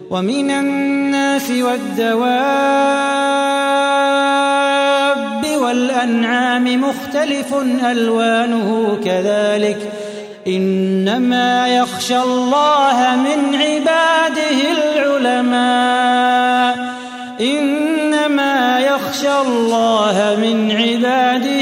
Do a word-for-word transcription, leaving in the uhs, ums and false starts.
ومن الناس والدواب والأنعام مختلف ألوانه كذلك إنما يخشى الله من عباده العلماء إنما يخشى الله من عباده